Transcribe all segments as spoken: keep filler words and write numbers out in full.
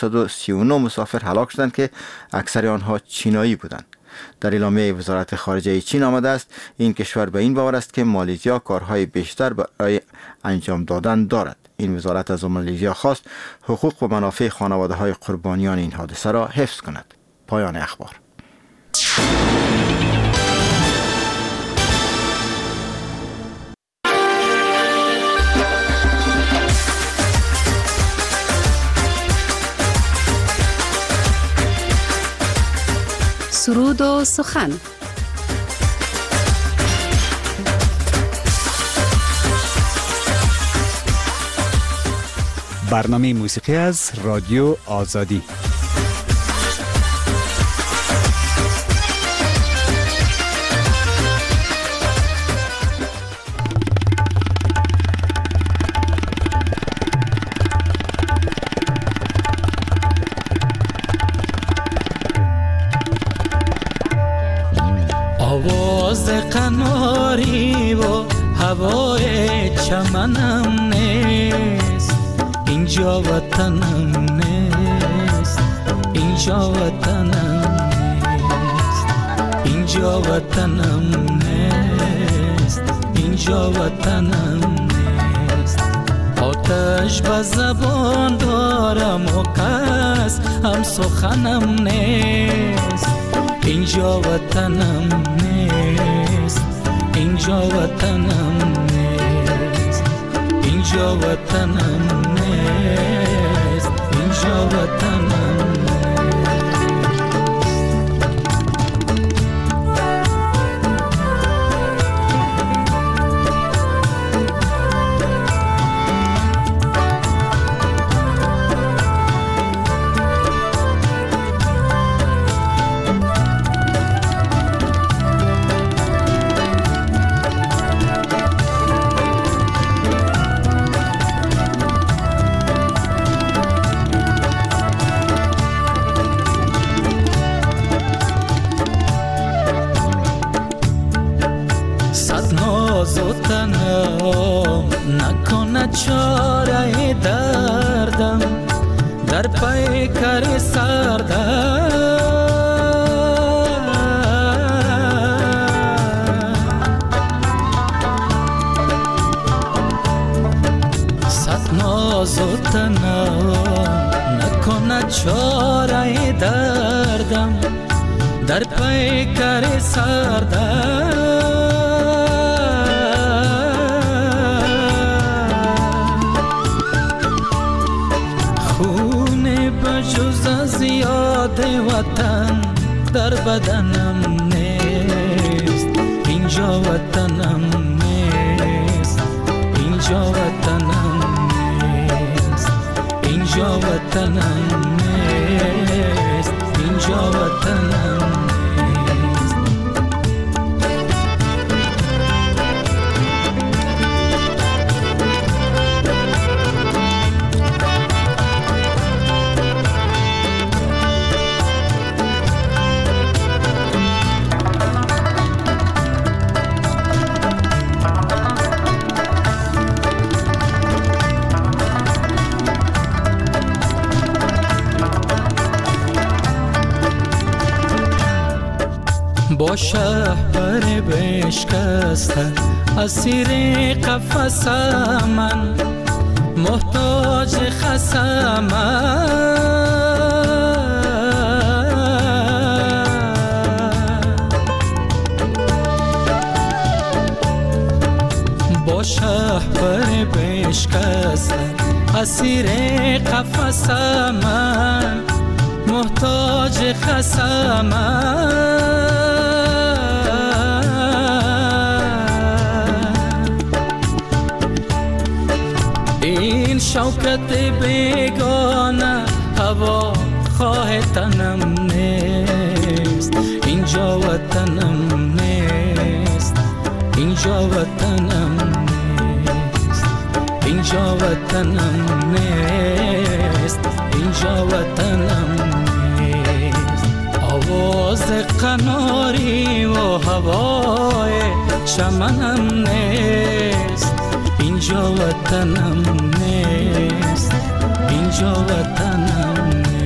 صد و سی و نه مسافر هلاک شدند که اکثر آنها چینایی بودند. در اعلامیه وزارت خارجه چین آمده است این کشور به این باور است که مالزیا کارهای بیشتر برای انجام دادن دارد. این وزارت از مالزیا خواست حقوق و منافع خانواده‌های قربانیان این حادثه را حفظ کند. پایان اخبار. سرود و سخن. برنامه موسیقی از رادیو آزادی. آواز قناری و هوای چمنم نیست، اینجا وطنم نیست، اینجا وطنم نیست، اینجا وطنم نیست، اینجا وطنم نیست. آتش به زبان دارم و کس هم سخنم نیست، اینجا وطنم نیست، اینجا وطنم نیست، اینجا وطنم نیست، اینجا وطنم نکنه چاره دردم در پیکر سردم، صد ناز و تنم نکنه چاره دردم در پیکر سردم. جز از یاد وطن در بدنم نیست، اینجا وطنم نیست، اینجا وطنم نیست، اینجا وطنم نیست، اینجا وطنم نیست. با شهر بشکسته اسیر قفس من، محتاج خسم با شهر بشکسته اسیر قفس من، محتاج خسم این شوکت بیگانه هوا خواه تنم نیست، اینجا وطنم نیست، اینجا وطنم نیست، اینجا وطنم نیست، اینجا وطنم نیست. آواز قناری و هوای چمنم نیست، اینجا وطنم نیست، اینجا وطنم نیست.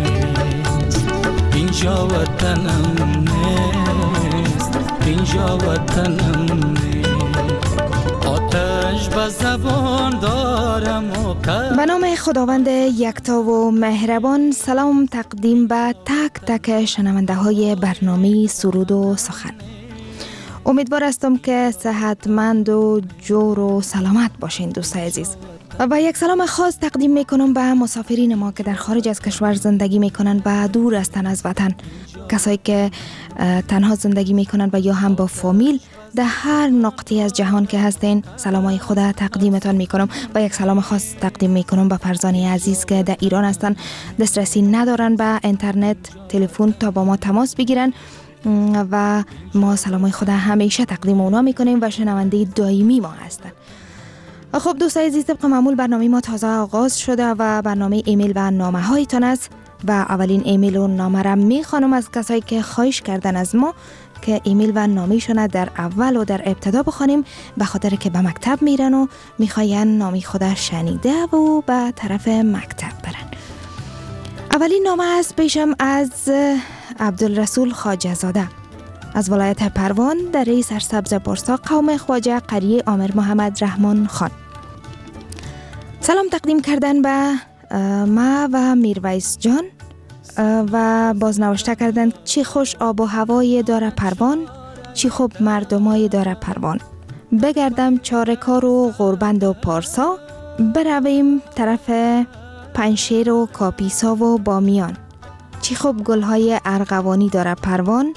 اینجا وطنم نیست، اینجا وطنم نیست. آتش به زبان دارم و به نام خداوند یکتا و مهربان. سلام تقدیم به تک تک شنونده های برنامه سرود و سخن. امیدوار هستم که صحتمند و جور و سلامت باشین دوستای عزیز. و یک سلام خاص تقدیم میکنم به مسافرین ما که در خارج از کشور زندگی میکنن و دور هستن از وطن، کسایی که تنها زندگی میکنن و یا هم با فامیل در هر نقطه از جهان که هستین. سلامای خدا تقدیمتان میکنم و یک سلام خاص تقدیم میکنم به فرزانه عزیز که در ایران هستن، دسترسی ندارن به اینترنت، تلفن تا با ما تماس بگیرن و ما سلامای خدا همیشه تقدیم اونا میکنیم و شنونده دائمی ما هستن. خب دوستای عزیز، طبق معمول برنامه ما تازه آغاز شده و برنامه ایمیل و نامه هایتان است و اولین ایمیل و نامه را میخوانم از کسایی که خواهش کردن از ما که ایمیل و نامه شون در اول و در ابتدا بخوانیم، به خاطر که به مکتب میرن و میخواین نامی خدا شنیده و به طرف مکتب برن. اولین نامه است پیشم از عبدالرسول خواجه زاده از ولایت پروان در ری سرسبز پارسا، قوم خواجه قریه آمر محمد رحمان خان. سلام تقدیم کردن به ما و میرویس جان و بازنوشته کردن چی خوش آب و هوای داره پروان، چی خوب مردمای داره پروان. بگردم چارکار و غربند و پارسا، برویم طرف پنشیر و کاپیسا و بامیان. چی خوب گلهای ارغوانی داره پروان،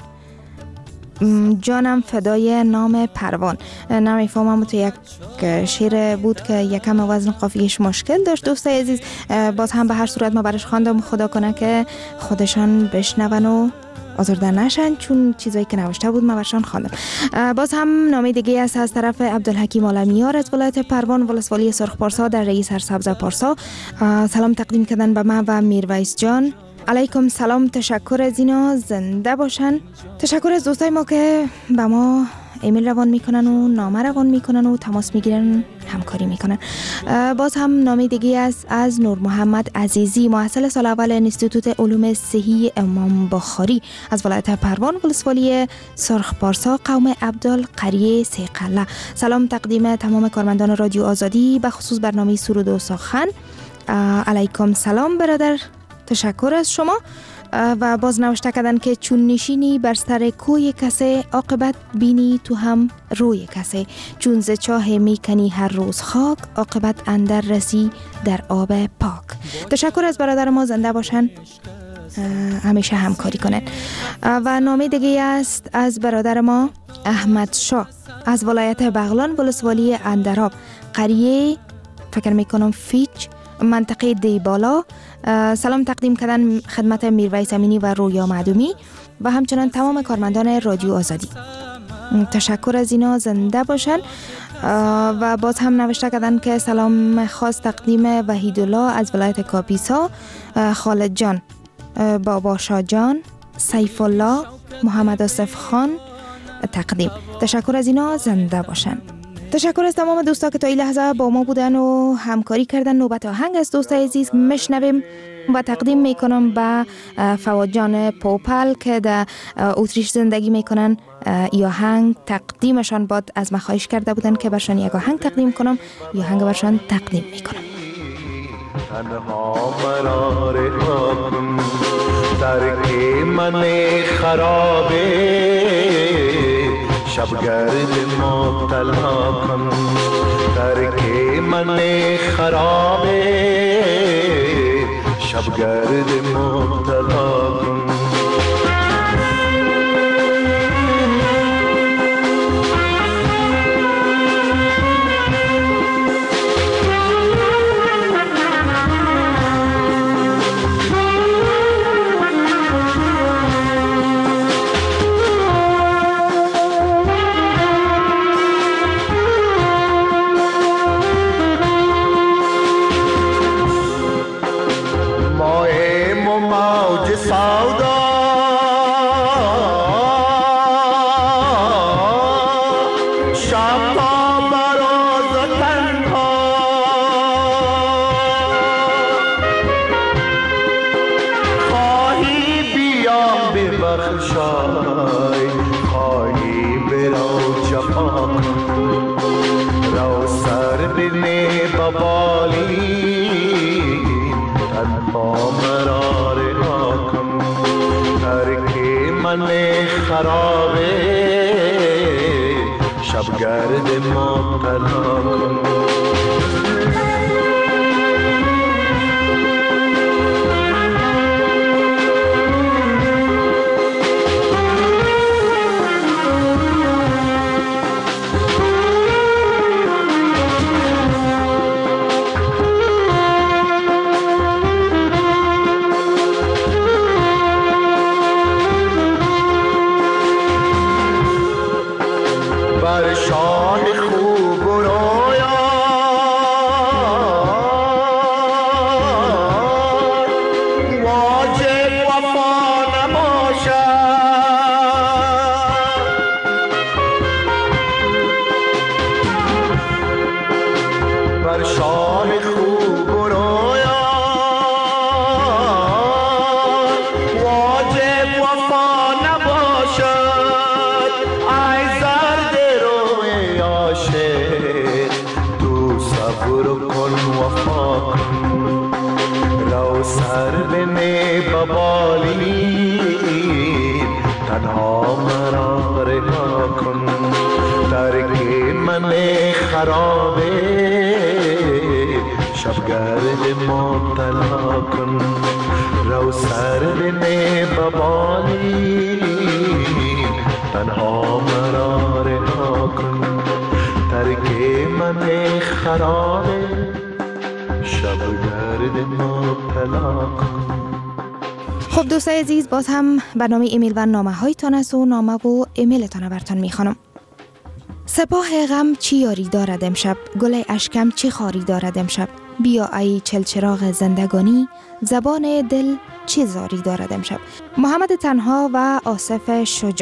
جانم فدای نام پروان. نمیفهمم، تو یک شعر بود که یکم وزن قافیه‌اش مشکل داشت دوستای عزیز. باز هم به هر صورت ما برش خواندم، خدا کنه که خودشان بشنون و آزرده نشن، چون چیزایی که نوشته بود ما برشان خواندم. باز هم نامه دیگه است از طرف عبدالحکیم عالمیار از ولایت پروان، ولسوالی سرخ پارسا در ری سرسبز پارسا. سلام تقدیم کردن به ما و میرویس جان. علیکم سلام، تشکر از اینا، زنده باشن. تشکر از دوستای ما که به ما ایمیل روان میکنن و نامه روان میکنن و تماس میگیرن، همکاری میکنن. باز هم نامه دیگه است از نور محمد عزیزی، محصل سال اول انستیتوت علوم صحی امام بخاری از ولایت پروان، ولسوالی سرخ پارسا، قوم عبدال قریه سیقله. سلام تقدیم تمام کارمندان رادیو آزادی، به خصوص برنامه سرود و سخن. علیکم سلام برادر، تشکر از شما. و باز نوشته کردن که چون نشینی بر سر کوی کسی، عاقبت بینی تو هم روی کسی. چون ز چاه میکنی هر روز خاک، عاقبت اندر رسی در آب پاک. تشکر از برادر ما، زنده باشن، همیشه همکاری کنن. و نامه دیگه است از برادر ما احمد شاه از ولایت بغلان، ولسوالی اندراب، قریه فکر میکنم فیچ، منطقه دیبالا. سلام تقدیم کردن خدمت میرویس امینی و رویا معدومی و همچنان تمام کارمندان رادیو آزادی. تشکر از اینا، زنده باشن. و باز هم نوشته کردن که سلام خاص تقدیم وحیدالله از ولایت کاپیسا، خالد جان، بابا شاه جان، سیف الله، محمد آصف خان تقدیم. تشکر از اینا، زنده باشن. تشکر از تمام دوستا که تا این لحظه با ما بودن و همکاری کردن. نوبت آهنگ از دوستای عزیز میشنویم و تقدیم میکنم به فواد جان پوپل که در اتریش زندگی میکنن. یا آهنگ تقدیمشان باد، از ما خواهش کرده بودن که برشان یک آهنگ تقدیم کنم، یا آهنگ برشان تقدیم میکنم. تنها مرا رها کن، ترک من خرابه، شبگرد مبتلا کن، ترک من خرابه، شبگرد مبتلا کن. بخشای خواهی برو جفا کن رو سر بینه ببالی تنها مرا رها کن ترک من خرابه شبگرد مبتلا کن بر شاه خوب و رویا واجب وفا نباشد بر شاه خوب و رویا واجب وفا نباشد تو صبر کن وفا کن رو سر بنه ببالی تنها مرا رها کن ترک من خرابه شبگرد مبتلا کن رو سر بنه ببالی تنها مرا رها کن ترک من خرابه شبگرد مبتلا کن. خب دوستای عزیز، باز هم برنامه ایمیل و نامه هایتان است و نامه و ایمیلتان برتان میخوانم. سپاه غم چی یاری دارد امشب، گل اشکم چی خاری دارد امشب، بیا ای چلچراغ زندگانی، زبان دل چی زاری دارد امشب. محمد تنها و آصف شجاع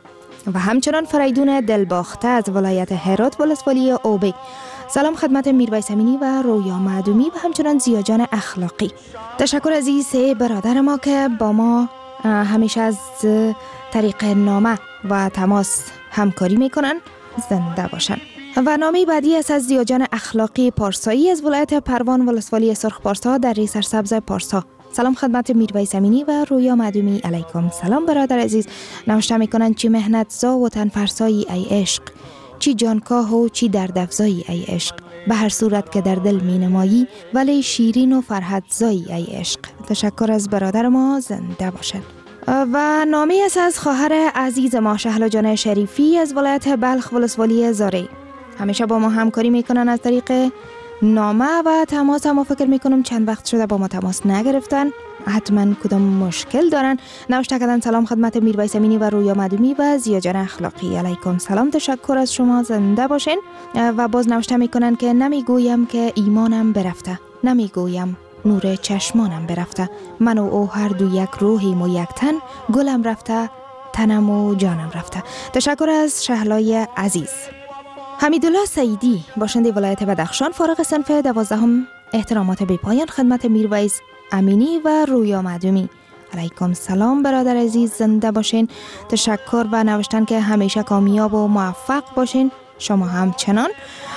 و همچنان فریدون دلباخته از ولایت هرات ولسوالی اوبی. سلام خدمت میرویس امینی و رویا معدومی و همچنان زیاجان اخلاقی. تشکر از این سه برادر ما که با ما همیشه از طریق نامه و تماس همکاری میکنن. زنده باشن. و نامه بعدی است از زیاجان اخلاقی پارسایی از ولایت پروان ولسوالی سرخ پارسا در ری سرسبز پارسا. سلام خدمت میرویس امینی و رویا معدومی. علیکم سلام برادر عزیز. نوشته میکنن چی مهنت زا و تن فرسایی ای عشق، چی جانکاه و چی درد افزایی ای عشق، به هر صورت که در دل می نمایی ولی شیرین و فرحت زایی ای عشق. تشکر از برادر ما. زنده باشد. و نامه است از خواهر عزیز ما شهلا جان شریفی از ولایت بلخ ولسوالی زاری. همیشه با ما همکاری میکنن از طریق نامه و تماس. هم فکر میکنم چند وقت شده با ما تماس نگرفتن، حتما کدام مشکل دارن. نوشته کردن سلام خدمت میرویس امینی و رویا معدومی و زیاجان اخلاقی. علیکم سلام. تشکر از شما. زنده باشین. و باز نوشته میکنن که نمیگویم که ایمانم برفته، نمیگویم نور چشمانم برفته، من و او هر دو یک روحیم و یک تن، گلم رفته تنم و جانم رفته. تشکر از شهلای عزیز. حمیدالله سعیدی باشنده ولایت بدخشان فارغ صنف دوازدهم. احترامات بی پایان خدمت میرویس امینی و رویا معدومی. علیکم سلام برادر عزیز. زنده باشین. تشکر و نوشتن که همیشه کامیاب و موفق باشین. شما هم چنان.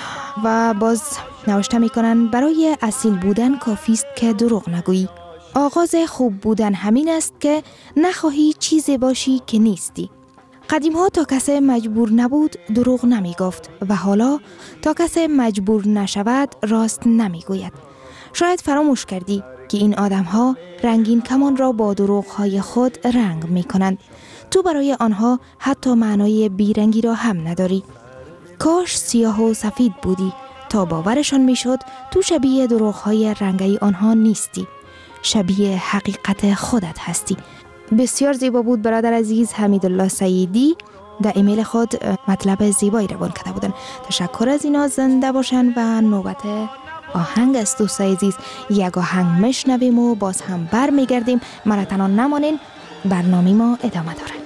و باز نوشته میکنن برای اصیل بودن کافیست که دروغ نگویی. آغاز خوب بودن همین است که نخواهی چیزی باشی که نیستی. قدیم ها تا کسی مجبور نبود دروغ نمی گفت و حالا تا کسی مجبور نشود راست نمی گوید. شاید فراموش کردی که این آدم ها رنگین کمان را با دروغ های خود رنگ می کنند. تو برای آنها حتی معنای بیرنگی را هم نداری. کاش سیاه و سفید بودی تا باورشان می شد تو شبیه دروغ های رنگی آنها نیستی. شبیه حقیقت خودت هستی. بسیار زیبا بود برادر عزیز. حمیدالله سعیدی در ایمیل خود مطلب زیبایی روان کرده بودن. تشکر از اینا. زنده باشن. و نوبت آهنگ است دوستای عزیز. یک آهنگ مشنویم و باز هم بر میگردیم. مرا تنها نمانین، برنامه ما ادامه داره.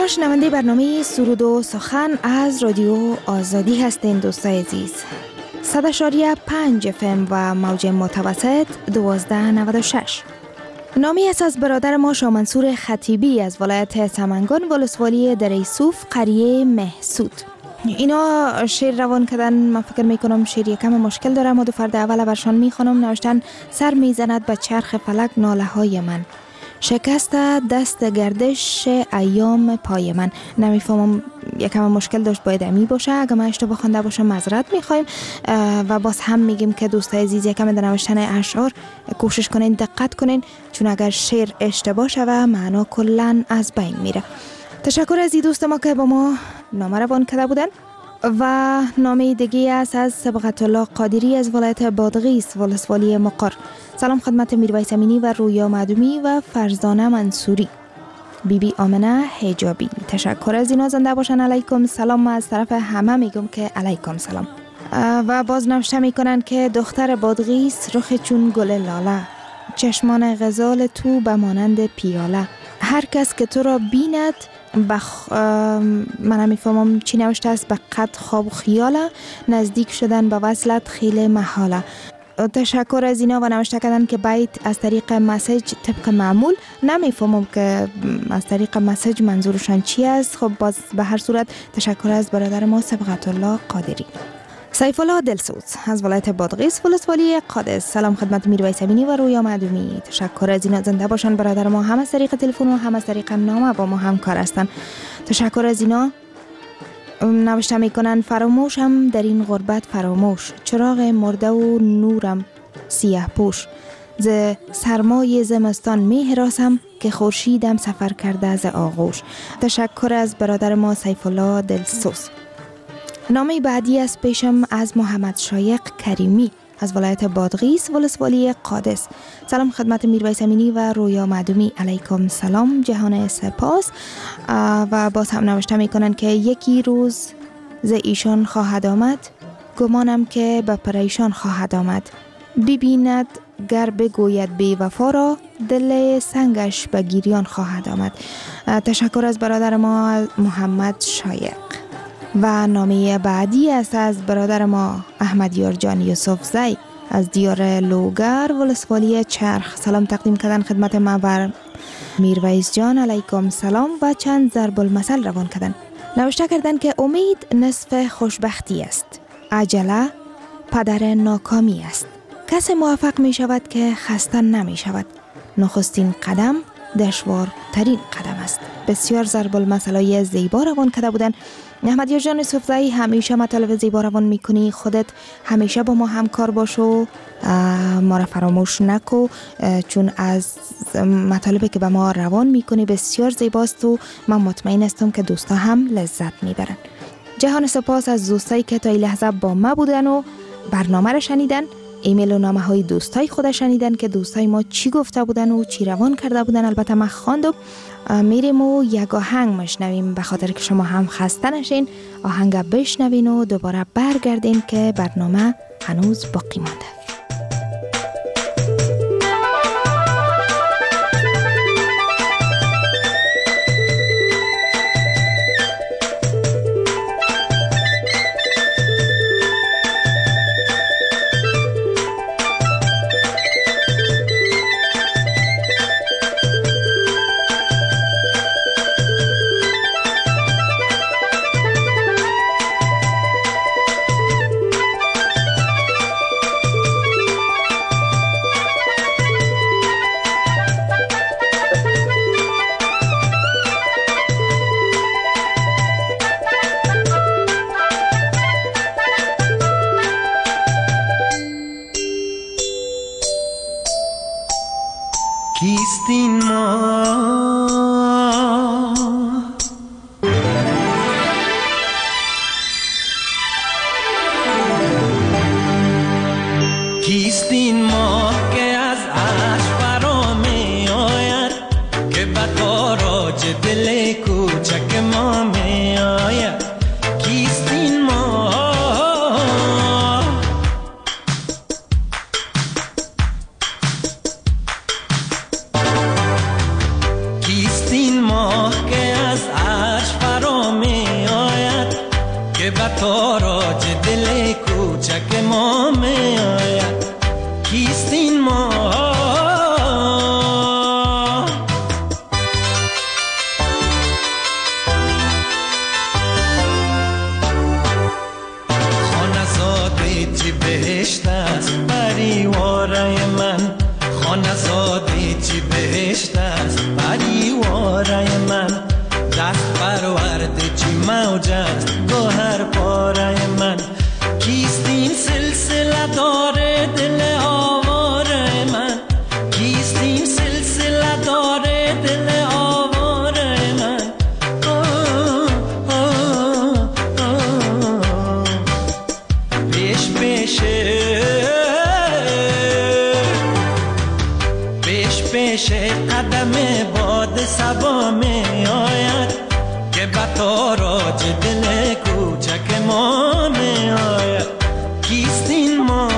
شنونده برنامه سرود و سخن از رادیو آزادی هستین دوستای عزیز. صد و شش پنج اف ام و موج متوسط دوازده نود و شش. نامی است از برادر ما شاه منصور خطیبی از ولایت سمنگان ولسوالی دره صوف قریه محسود. اینا شعر روان کردن. من فکر میکنم شعر یکم مشکل داره، اما دو فرد اول برشان میخونم. نوشتن سر میزند به چرخ فلک ناله های من، شکست دست گردش ایام پای من. نمیفهمم، یکم مشکل داشت، باید امی باشه. اگه من اشتباه خوانده باشم معذرت میخوایم و باز هم میگیم که دوستای عزیز یکم در نوشتن اشعار کوشش کنین، دقت کنین، چون اگر شعر اشتباه شوه معنا کلا از بین میره. تشکر از این دوست ما که با ما نامه روان کرده بودن. و نامه دیگه است از صبغت الله قادری از ولایت بادغیس ولسوالی مقر. سلام خدمت میرویس امینی و رویا معدومی و فرزانه منصوری. بی بی آمنه حجابی. تشکر از اینا، زنده باشن. علیکم سلام. از طرف همه میگم که علیکم سلام. و باز نوشته میکنن که دختر بادغیس رخ چون گل لاله، چشمان غزال تو به مانند پیاله، هر کس که تو را بیند بخ... من نمیفهمم چی نوشته است، به قد خواب و خیاله، نزدیک شدن به وصلت خیلی محاله. تشکر از اینا و نوشته کردن که بیت از طریق مسیج طبق معمول. نمیفهمم که از طریق مسیج منظورشان چی است. خب باز به هر صورت تشکر از برادر ما صبغت الله قادری. سیف الله دلسوز از ولایت بادغیس ولسوالی قادس. سلام خدمت میرویس امینی و رویا معدومی. تشکر از اینا، زنده باشن. برادر ما هم از طریق تلفن و هم از طریق نامه با ما همکار هستن. تشکر از اینا. نوشته میکنن فراموشم در این غربت فراموش، چراغ مرده و نورم سیاه پوش، ز سرمای زمستان می هراسم که خورشیدم سفر کرده ز آغوش. تشکر از برادر ما سیف الله دلسوز. نامه بعدی از پیشم از محمد شایق کریمی از ولایت بادغیس ولسوالی قادس. سلام خدمت میرویس امینی و رویا معدومی. علیکم سلام، جهان سپاس. و باز هم نوشته میکنن که یکی روز ز ایشان خواهد آمد، گمانم که به پریشان خواهد آمد، ببیند گر بگوید بی وفا را، دل سنگش به گریان خواهد آمد. تشکر از برادر ما محمد شایق. و نامه بعدی است از برادر ما احمد یارجان یوسف زی از دیار لوگر ولسوالی چرخ. سلام تقدیم کردن خدمت ما بر میرویس جان. علیکم سلام و چند ضرب المثل روان کردن. نوشته کردن که امید نصف خوشبختی است، عجله پدر ناکامی است، کس موفق می شود که خسته نمی شود، نخستین قدم دشوار ترین قدم است. بسیار ضرب المثلای زیبا روان کرده بودن. احمد یارجان صفزایی همیشه مطالب زیبا روان میکنی، خودت همیشه با ما همکار باش و ما را فراموش نکو، چون از مطالبی که به ما روان میکنی بسیار زیباست و من مطمئن هستم که دوستا هم لذت میبرن. جهان سپاس از دوستایی که تا این لحظه با ما بودن و برنامه را شنیدن. ایمیل و نامه های دوستای خود شنیدن که دوستای ما چی گفته بودن و چی روان کرده بودن. البته من خواندم. میریم و یک آهنگ مشنویم به خاطر که شما هم خسته نشین. آهنگ بشنوین و دوباره برگردین که برنامه هنوز باقی مانده. تاراج دل کوچک ما می آید. کیست این ما؟ خانزاده چی بهشت است پریواره من، خانزاده چی بهشت است پریواره من، دست پرورده چی موج است گوهر پاره من. کیست این سلسله داره دل آواره من؟ کیست این سلسله داره دل آواره من؟ آه آه آه پیش پیشه پیش پیشه قدم باد سبا می آید که به تاراج دل کوچک ما می آید. کیست این ما؟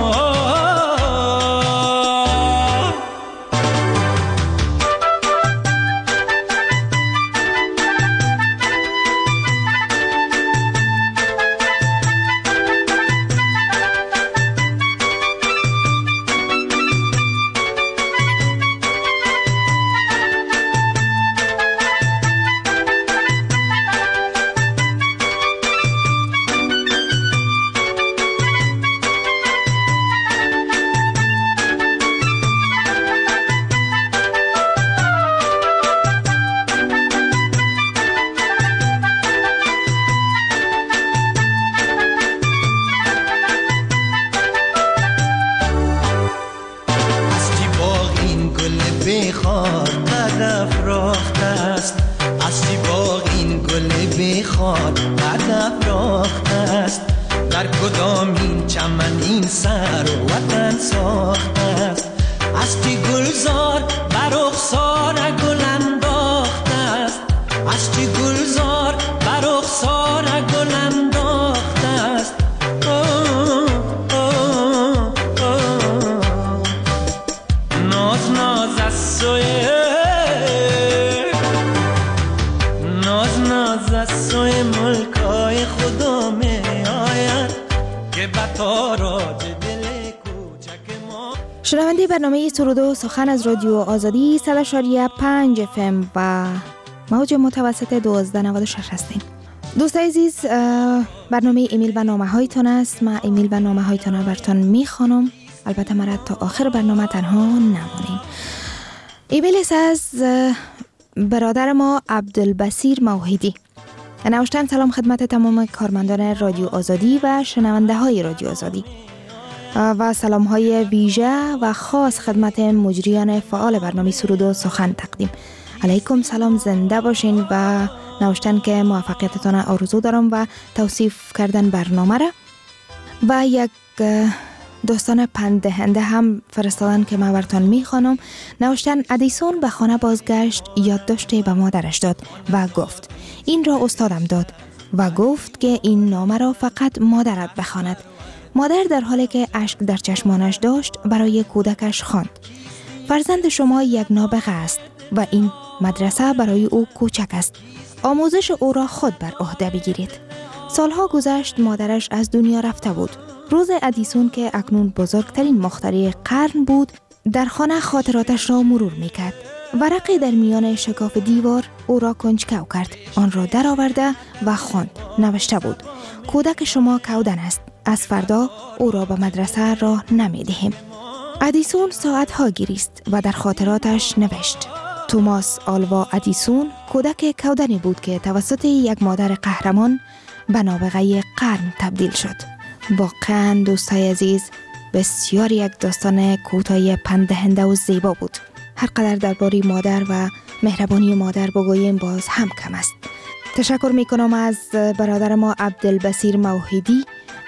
شنونده برنامه سرود و سخن از رادیو آزادی صد و شش و پنج اف ام و موج متوسط دوازده نود و شش هستین. دوستای عزیز، برنامه ایمیل و نامه هایتان است. من ایمیل و نامه هایتان رو براتون میخوانم. البته مرا تا آخر برنامه تنها نمونیم. ایمیل است از برادر ما عبدالبصیر موحدی. نوشتن: سلام خدمت تمام کارمندان رادیو آزادی و شنونده های رادیو آزادی و سلام های ویژه و خاص خدمت مجریان فعال برنامه سرود و سخن تقدیم. علیکم سلام، زنده باشین و نوشتن که موفقیتتان آرزو دارم و توصیف کردن برنامه را. و یک دوستان پندهنده هم فرستادن که من براتون میخوانم. نوشتن: ادیسون به خانه بازگشت، یادداشتی به مادرش داد و گفت این را استادم داد و گفت که این نامه را فقط مادرت بخواند. مادر در حالی که اشک در چشمانش داشت برای کودکش خواند: فرزند شما یک نابغه است و این مدرسه برای او کوچک است. آموزش او را خود بر عهده بگیرید. سالها گذشت، مادرش از دنیا رفته بود. روز ادیسون که اکنون بزرگترین مخترع قرن بود، در خانه خاطراتش را مرور میکرد. ورقی در میان شکاف دیوار او را کنجکاو کرد. آن را درآورده و خواند. نوشته بود: کودک شما کودن است. از فردا او را به مدرسه راه نمیدهیم. ادیسون ساعتها گریست و در خاطراتش نوشت: توماس آلوا ادیسون کودک کودنی بود که توسط یک مادر قهرمان به نابغه قرن تبدیل شد. واقعا دوستای عزیز، بسیار یک داستان کوتاه پندهنده و زیبا بود. هر قدر درباره مادر و مهربانی مادر بگوییم باز هم کم است. تشکر میکنم از برادر ما عبدالبصیر موحدی،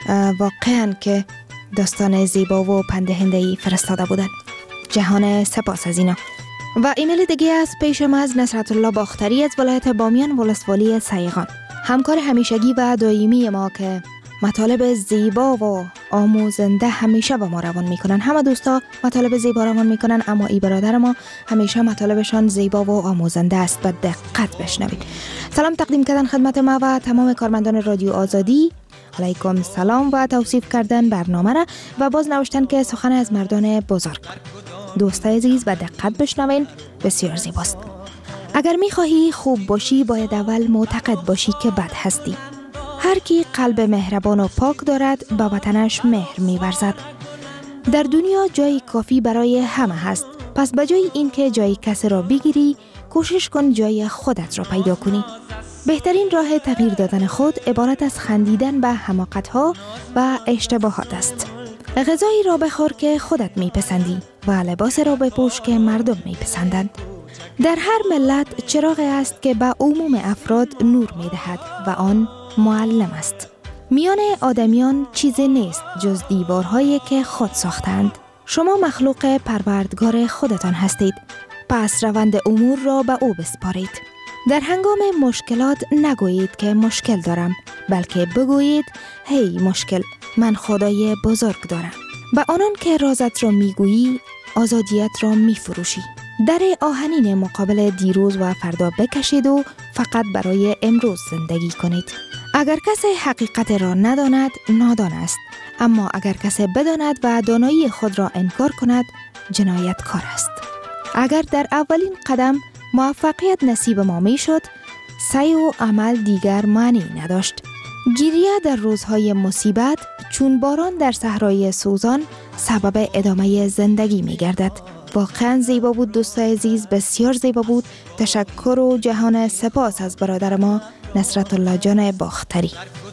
واقعا که داستان زیبا و پندهنده‌ای فرستاده بودن. جهان سپاس از اینا. و ایمیل دیگه از پیشم از نصرت الله باختری از ولایت بامیان ولسوالی سیغان، همکار همیشگی و دائمی ما که مطالب زیبا و آموزنده همیشه با ما روان میکنن. همه دوستا مطالب زیبا روان میکنن، اما ای برادر ما همیشه مطالبشان زیبا و آموزنده است. به دقت بشنوید. سلام تقدیم کردن خدمت ما و تمام کارمندان رادیو آزادی. علیکم سلام و توصیف کردن برنامه را و باز نوشتن که سخن از مردان بزرگ. دوستای عزیز به دقت بشنوین، بسیار زیباست. اگر میخواهی خوب باشی باید اول معتقد باشی که بد هستی. هر کی قلب مهربان و پاک دارد به وطنش مهر می‌ورزد. در دنیا جای کافی برای همه هست. پس بجای این که جای کسی را بگیری، کوشش کن جای خودت را پیدا کنی. بهترین راه تغییر دادن خود عبارت از خندیدن به حماقت‌ها و اشتباهات است. غذایی را بخور که خودت میپسندی و لباس را بپوش که مردم میپسندند. در هر ملت چراغی است که به عموم افراد نور میدهد و آن معلم است. میان آدمیان چیزی نیست جز دیوارهایی که خود ساختند. شما مخلوق پروردگار خودتان هستید. پس روند امور را به او بسپارید. در هنگام مشکلات نگویید که مشکل دارم، بلکه بگویید هی مشکل، من خدای بزرگ دارم. به آنان که رازت را میگویی، آزادیت را میفروشی. در آهنین مقابل دیروز و فردا بکشید و فقط برای امروز زندگی کنید. اگر کسی حقیقت را نداند، نادان است. اما اگر کسی بداند و دانایی خود را انکار کند، جنایتکار است. اگر در اولین قدم موفقیت نصیب ما می شد، سعی و عمل دیگر معنی نداشت. گریه در روزهای مصیبت چون باران در صحرای سوزان سبب ادامه زندگی می گردد. واقعا زیبا بود دوستای عزیز، بسیار زیبا بود. تشکر و جهان سپاس از برادر ما نصرت الله جان باختری.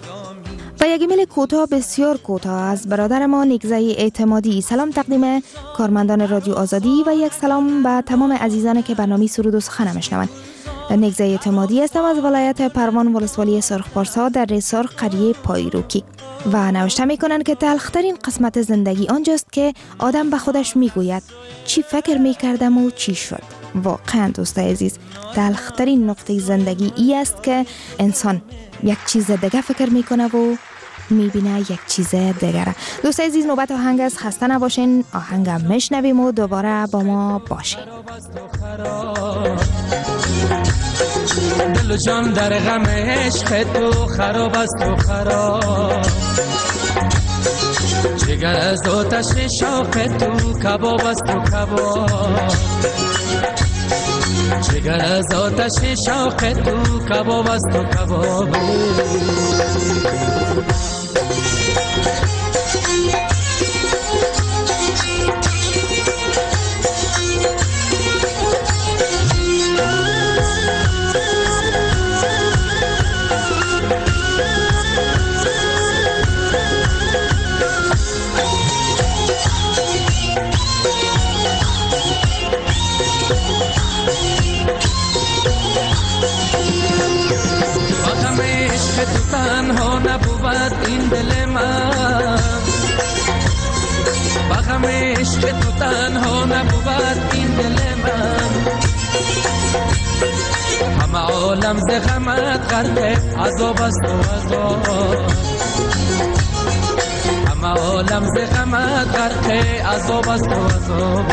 و یک ایمیل کوتاه، بسیار کوتاه، از برادر ما نیگزه اعتمادی. سلام تقدیم کارمندان رادیو آزادی و یک سلام به تمام عزیزانی که برنامه سرود و سخن میشنوند. نیگزه اعتمادی هستم از ولایت پروان، ولسوالی سرخپارسا در ریسار قریه پایروکی. و نوشته میکنن که تلخترین قسمت زندگی آنجاست که آدم به خودش میگوید چی فکر میکردم و چی شد. واقعا دوستای عزیز، تلخترین نقطه زندگی ای است که انسان یک چیز دیگه فکر میکنه و میبینه یک چیز دیگره. دوستای عزیز، نوبت آهنگ است، خسته نباشین. آهنگم میشنویم و دوباره با ما باشین. دل و جان در غم عشق تو خراب است و خراب، جگر از آتش شوق تو کباب است و کباب، جگر از آتش شوق تو کباب است و کباب. تنها نبود این دل من، بغم عشق تو تنها نبود این دل من. همه عالم ز غمت غرق عذاب است و عذاب، همه عالم ز غمت غرق عذاب است و عذاب.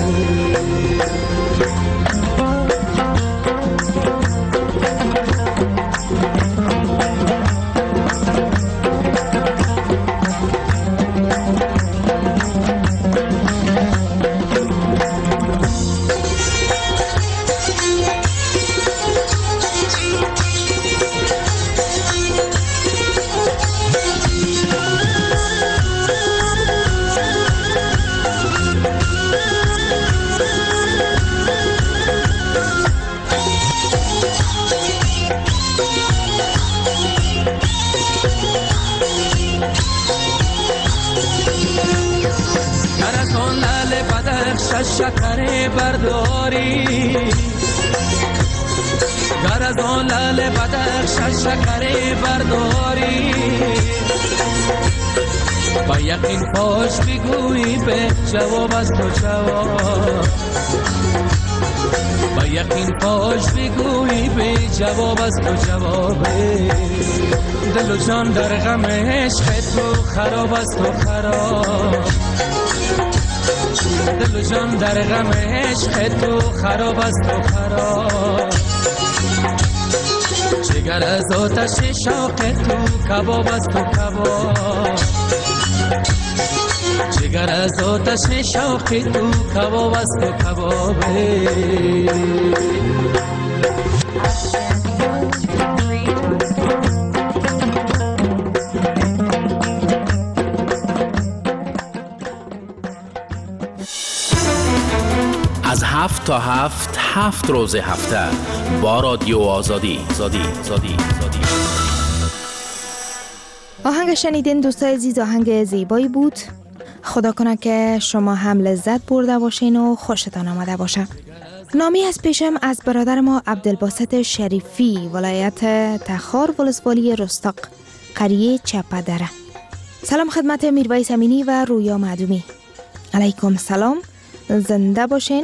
شکر برداری گر از آن لعل بدخش شکر برداری، با یقین پاش بگویی به جواب از تو جواب، با یقین پاش بگویی به جواب از تو جواب. دل و جان در غم عشق تو خراب است و خراب، دل و جان در غم عشق تو خراب است و خراب، جگر از آتش شوق تو کباب است تو کباب جگر از آتش شوق تو کباب است تو کبابه از هفت تا هفت هفت روز هفته با رادیو آزادی زادی زادی زادی آهنگ شنیدین دوستای عزیز، آهنگ زیبایی بود. خدا کنه که شما هم لذت برده باشین و خوشتان آمده باشه. نامی از پیشم از برادر ما عبدالباسط شریفی، ولایت تخار، ولسوالی رستاق، قریه چپدره. سلام خدمت میرویس امینی و رویا معدومی. علیکم سلام، زنده باشین.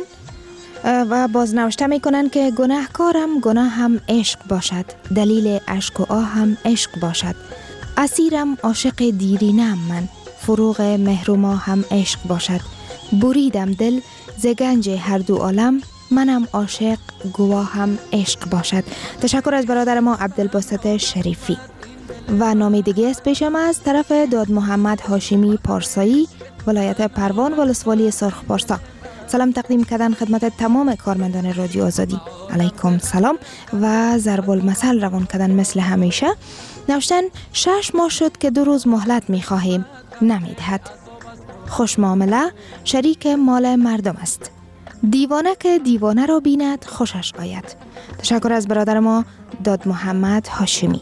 و بازنوشته میکنن که گناهکارم گناه هم عشق باشد، دلیل اشک و آه هم عشق باشد. اسیرم عاشق دیرینم من، فروغ مهرما هم عشق باشد. بریدم دل ز گنج هر دو عالم، منم عاشق گواه هم عشق باشد. تشکر از برادر ما عبدالباسط شریفی. و نام دیگه از پیشم از طرف داد محمد هاشمی پارسایی، ولایت پروان، ولسوالی سرخ پارسا. سلام تقدیم کردن خدمت تمام کارمندان رادیو آزادی. علیکم سلام و ضرب المثل روان کردن مثل همیشه. نوشتن شش ماه شد که دو روز مهلت می خواهیم، نمیدهد. خوش معامله شریک مال مردم است. دیوانه که دیوانه را بیند خوشش آید. تشکر از برادر ما داد محمد هاشمی.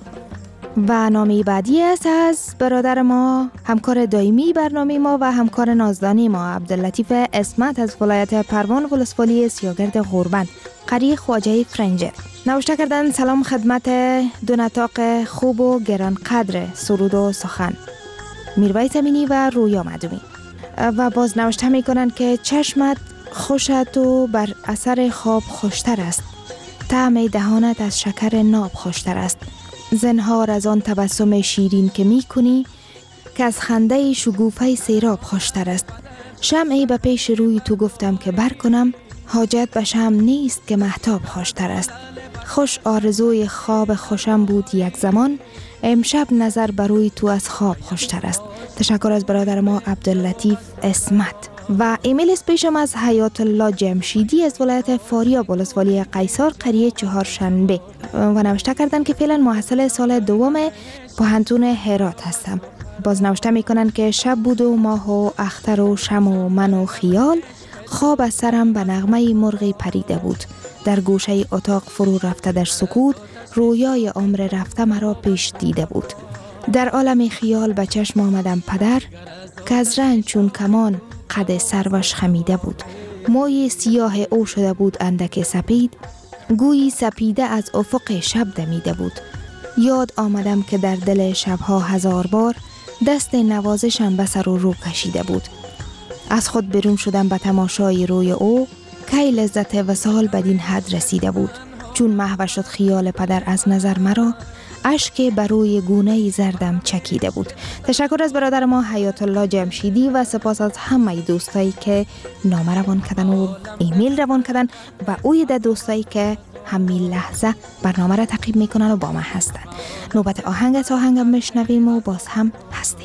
و نامی بعدی است از برادر ما، همکار دائمی برنامه ما و همکار نازدانی ما، عبداللطیف اسمت از ولایت پروان، ولسوالی سیاگرد غوربند، قریه خواجه فرنجر. نوشته کردن سلام خدمت دو نطاق خوب و گرانقدر سرود و سخن، میرویس امینی و رویا معدومی. و باز نوشته میکنن که چشمت خوشت و بر اثر خواب خوشتر است، طعم دهانت از شکر ناب خوشتر است. زنهار از آن تبسم شیرین که می کنی، که از خنده شگوفه سیراب خوشتر است. شمعی به پیش روی تو گفتم که بر کنم، حاجت به شمع نیست که مهتاب خوشتر است. خوش آرزوی خواب خوشم بود یک زمان، امشب نظر بر روی تو از خواب خوشتر است. تشکر از برادر ما عبداللطیف اسمت. و ایمیل از پیشم از حیات الله جمشیدی از ولایت فاریاب، ولسوالی قیصر، قریه چهارشنبه. و نوشته کردن که فعلا محصل سال دوم پوهنتون هرات هستم. باز نوشته میکنن که شب بود و ماه و اختر و شم و من و خیال، خواب از سرم به نغمه مرغی پریده بود. در گوشه اتاق فرو رفته در سکوت، رویای عمر رفته مرا پیش دیده بود. در عالم خیال به چشم آمدم پدر، که از رنج چون کمان قد سروش خمیده بود. موی سیاه او شده بود اندک سپید، گویی سپیده از افق شب دمیده بود. یاد آمدم که در دل شبها هزار بار دست نوازشم به سر و رو کشیده بود. از خود برون شدم به تماشای روی او، کی لذت وصال بدین حد رسیده بود. چون محو شد خیال پدر از نظر مرا، اشک بر روی گونه زردم چکیده بود. تشکر از برادر ما حیات الله جمشیدی و سپاس از همه دوستایی که نامه روان کردن و ایمیل روان کردن و اوی ده دوستایی که همین لحظه برنامه را تعقیب میکنن و با ما هستن. نوبت آهنگ از آهنگم میشنویم و باز هم هستیم.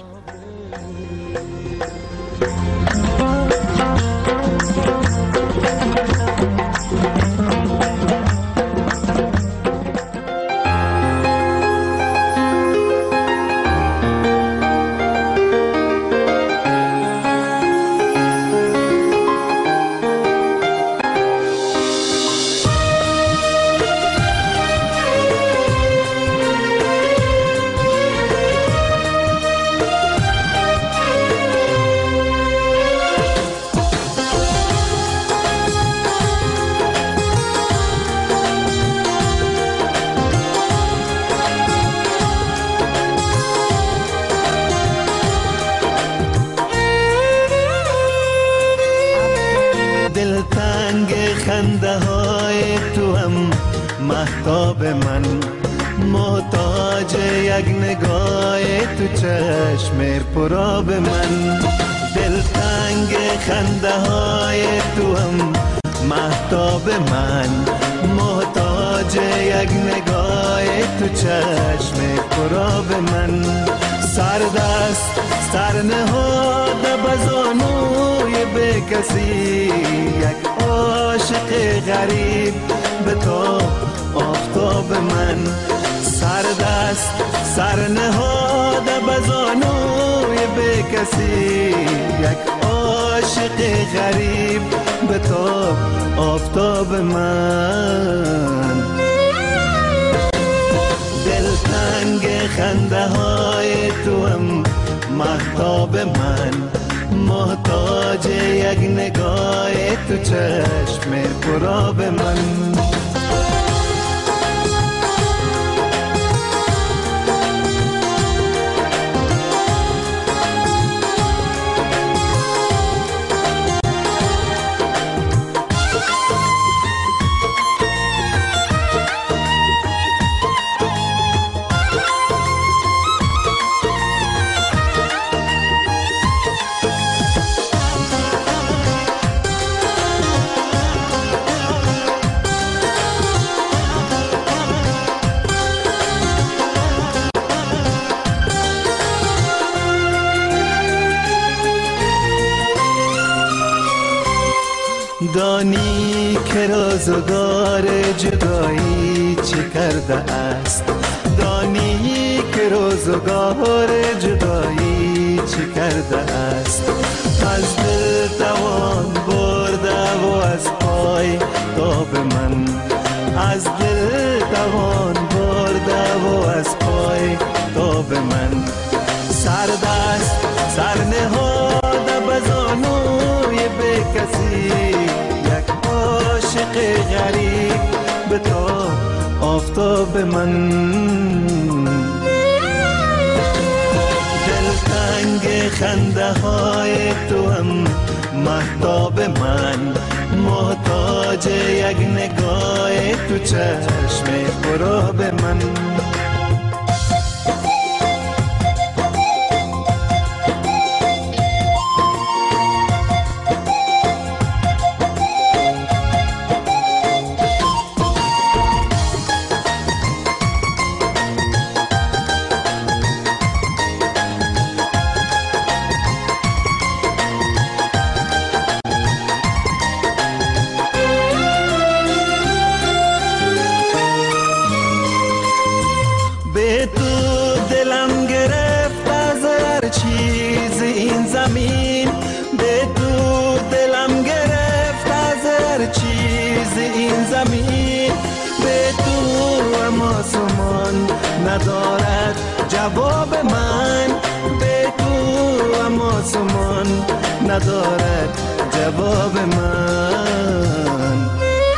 خنده های تو هم مهتاب من، محتاج یک نگاه تو چشم پراب من. دلتنگ خنده های تو هم مهتاب من، محتاج محتاج یک نگاه تو چشم پراب من. سردست سر نهاده بزانوی به کسی، یک عاشق غریب به تو آفتاب من. سردست سر نهاده بزانوی به کسی، یک عاشق غریب به تو آفتاب من. دلتنگ خنده های تو هم مهتاب من، محتاج یک نگاه تو چشم پراب من. دانی که روزگار جدایی چه کرده است، دانی که روزگار جدایی چه کرده است. از دل توان برده و از پای تاب من، از دل توان برده و از پای تاب من. سردست سر نهاده بزانوی به کسی، یک عاشق غریب به تو آفتاب من. دلتنگ خنده های تو هم مهتاب من، محتاج یک نگاه تو چشم پراب من. ندارد جواب من، به تو اما سمان ندارد جواب من.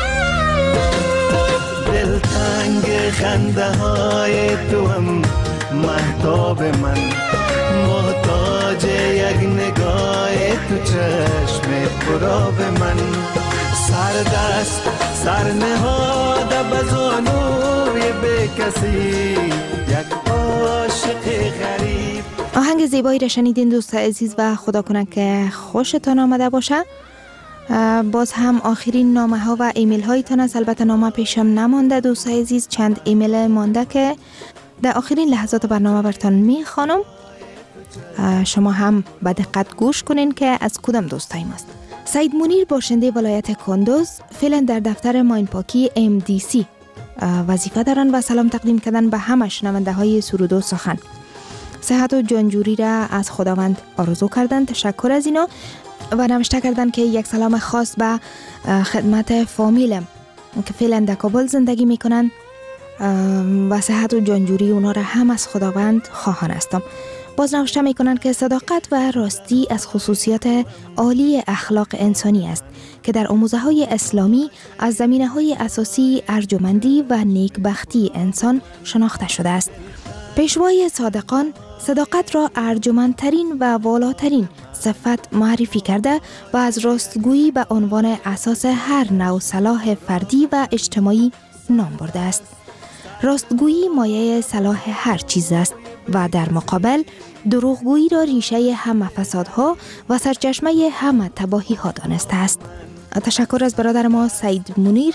دلتنگ خنده های تو هم مهتاب من، محتاج یک نگاه تو چشم پراب من. سردست سر نهاده بزانوی به کسی، یک عاشق غریب. آهنگ زیبایی را شنیدین دوست عزیز و خدا کنه که خوشتان آمده باشه. باز هم آخرین نامه ها و ایمیل هایتان است. البته نامه پیشم نمانده دوست عزیز، چند ایمیل مانده که در آخرین لحظات برنامه برتان می خوانم. شما هم به دقت گوش کنین که از کدام دوستای ماست. سید منیر باشنده ولایت کندوز فعلا در دفتر ماین پاکی ام دی سی وظیفه دارن و سلام تقدیم کردن به همه شنونده های سرود و سخن. صحت و جانجوری را از خداوند آرزو کردن. تشکر از اینا و نوشته کردن که یک سلام خاص به خدمت فامیلم که فعلا در کابل زندگی میکنن و صحت و جانجوری اونا را هم از خداوند خواهان هستم. باز نوشته میکنن که صداقت و راستی از خصوصیات عالی اخلاق انسانی است که در آموزه های اسلامی از زمینه های اساسی ارجمندی و نیکبختی انسان شناخته شده است. پیشوای صادقان صداقت را ارجمندترین و والاترین صفت معرفی کرده و از راستگویی به عنوان اساس هر نوع صلاح فردی و اجتماعی نام برده است. راستگویی مایه صلاح هر چیز است و در مقابل دروغگویی را ریشه همه فسادها و سرچشمه همه تباهی ها دانسته است. تشکر از برادر ما سید منیر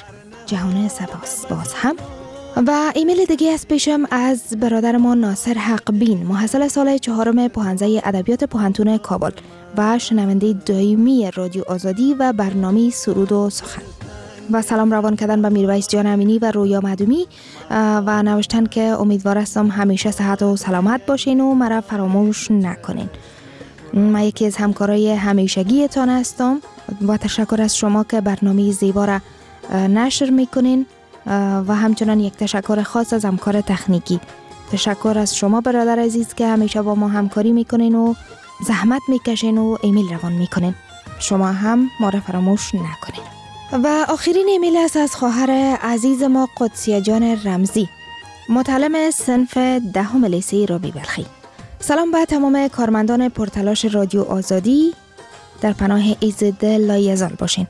جهان سپاس باز هم. و ایمیل دیگه از پیشم از برادر ما ناصر حق بین، محصل سال چهارم پوهنځی ادبیات پوهنتون کابل و شنونده دائمی رادیو آزادی و برنامه سرود و سخن. و سلام روان کردن به میرویس جان امینی و رویا مدومی و نوشتن که امیدوار هستم همیشه صحت و سلامت باشین و مرا فراموش نکنین. من یکی از همکارای همیشگیتان هستم و تشکر از شما که برنامه زیبا را نشر میکنین و همچنان یک تشکر خاص از همکار تکنیکی. تشکر از شما برادر عزیز که همیشه با ما همکاری میکنین و زحمت میکشین و ایمیل روان میکنین. شما هم ما را فراموش نکنین. و آخرین ایمیل است از خواهر عزیز ما قدسیه جان رمزی، متعلم صنف دهم لیسه رابی بلخی. سلام به تمام کارمندان پرتلاش رادیو آزادی، در پناه ایزد لایزال باشین.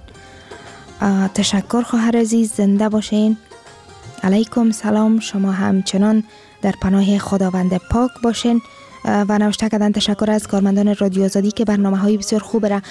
تشکر خواهر عزیز، زنده باشین. علیکم سلام، شما همچنان در پناه خداوند پاک باشین. و نوشته کردن تشکر از کارمندان رادیو آزادی که برنامه های بسیار خوب را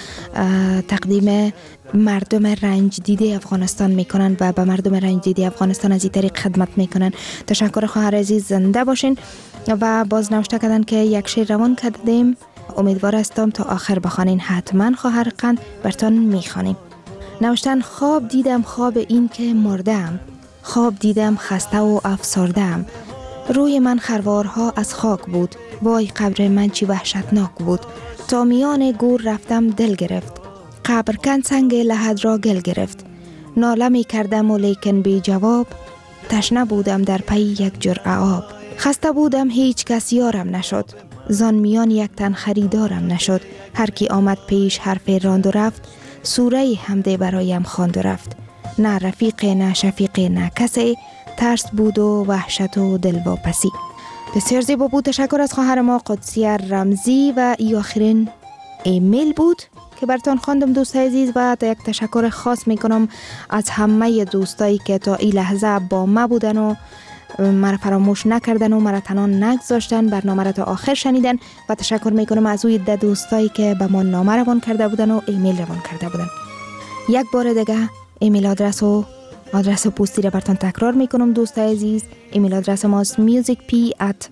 تقدیم مردم رنج دیده افغانستان میکنن و به مردم رنج دیده افغانستان از این طریق خدمت میکنن. تشکر خواهر عزیز، زنده باشین. و باز نوشته کردن که یک شعر روان کردیم، امیدوار هستم تا آخر بخوانین. حتما خواهر قند برتان میخوانیم. نوشتن خواب دیدم خواب این که مردم، خواب دیدم خسته و افسردم، روی من خروارها از خاک بود، وای قبر من چی وحشتناک بود. تا میان گور رفتم دل گرفت، قبر کن سنگ لحد را گل گرفت. ناله می کردم و لیکن بی جواب، تشنه بودم در پی یک جرعه آب. خسته بودم هیچ کس یارم نشد، زان میان یک تن خریدارم نشد. هر کی آمد پیش حرف راند و رفت، سوره حمده برایم خواند و رفت. نه رفیق نه شفیق نه کسی، ترس بود و وحشت و دلواپسی. بسیار زیبا بود. تشکر از خواهر ما قدسیه رمزی. و ای آخرین ایمیل بود که براتون خواندم دوست عزیز. و یک تشکر خاص میکنم از همه دوستایی که تا این لحظه با ما بودن و مرا فراموش نکردن و مرا تنها نگذاشتن، برنامه را تا آخر شنیدن. و تشکر میکنم از اوی ده دوستایی که به ما نامه روان کرده بودن و ایمیل روان کرده بودن. یک بار دیگه ایمیل آدرس و آدرس پستی را براتون تکرار میکنم دوست عزیز. ایمیل آدرس ماست musicp at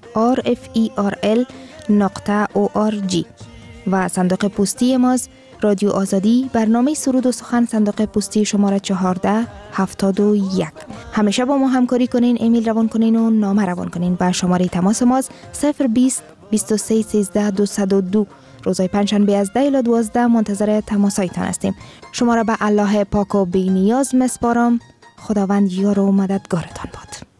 rferl نقطه org و صندوق پستی ماست رادیو آزادی، برنامه سرود و سخن، صندوق پستی شماره چهارده هفتاد و یک. همیشه با ما همکاری کنین، ایمیل روان کنین و نامه روان کنین. و شماره تماس ماست صفر بیست بیست و سه سیزده دویست و دو. روزهای پنجشنبه از ده الی دوازده منتظر تماسایتان هستیم. شما را به الله پاک و بی نیاز مسپارم. خداوند یار و مددگارتان باد.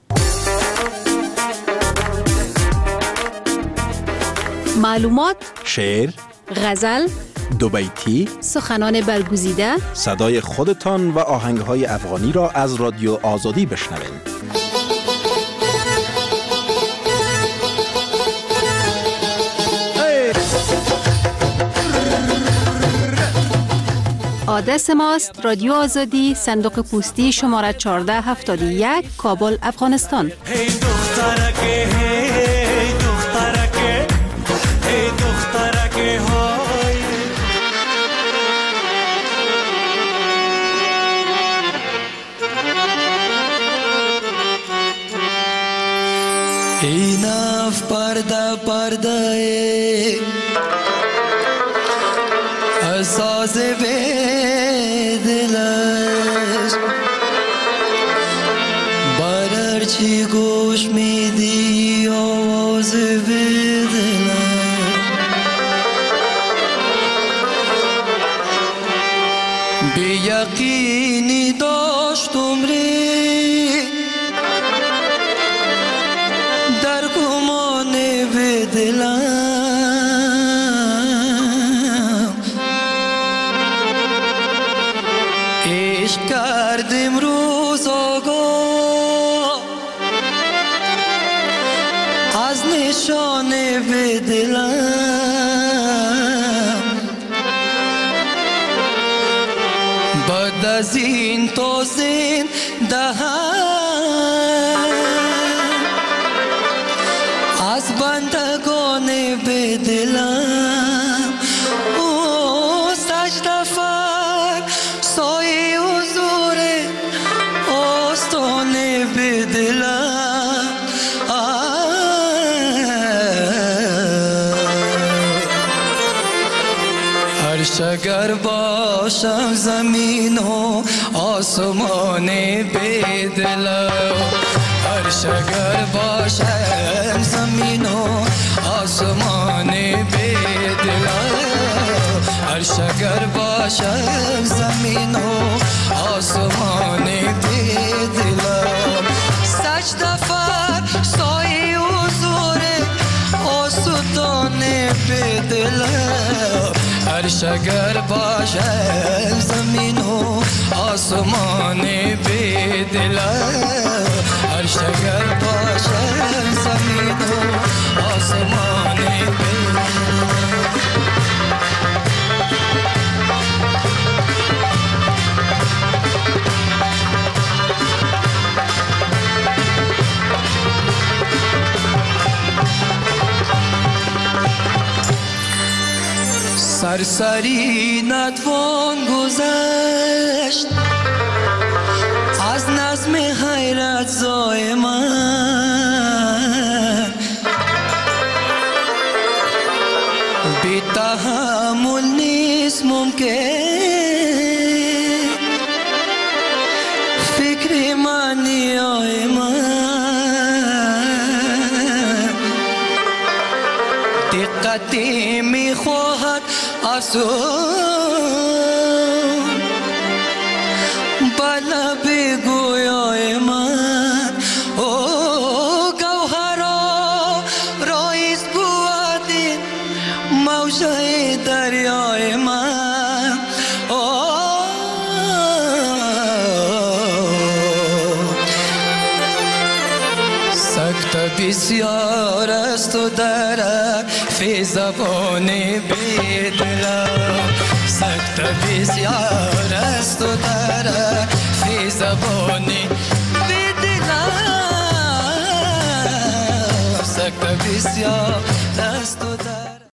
معلومات، شعر، غزل، دو بیتی، سخنان برگزیده، صدای خودتان و آهنگهای افغانی را از رادیو آزادی بشنوید. آدرس ماست رادیو آزادی، صندوق پستی شماره چهارده هفتاد و یک، کابل، افغانستان. هی دخترکه هی دخترکه هی دخترکه های این اف پرده پرده احساس به دلش برر چی گوش میدی آواز به دلش بی یقینی داشتم ری در گمان به دلش کردیم روز آگاه از نشان به دلم بعد از این تو زنده از بندگان به دلم او سجده فر سایه حضور او عرشگر باشم زمین و آسمان بیدل عرشگر باشم زمین و آسمان بیدل عرشگر باشم زمین و آسمان بیدل سجده فر سایه حضور آسودان بیدل عرشگر باشم زمین و آسمان بیدل عرشگر باشم زمین و آسمان بیدل سرسری نتوان گذشت از نظم حیرت زای من بی تحمل نیست ممکن فکر معنی آی من دقتی می خواهد افسون بالا بگویای من او گوهرا رایست بودین موجه دریای من سکت بسیار است و درک فی زبان بیدلم سکت بسیار است و درک فی زبان بیدلم سکت بسیار است و درک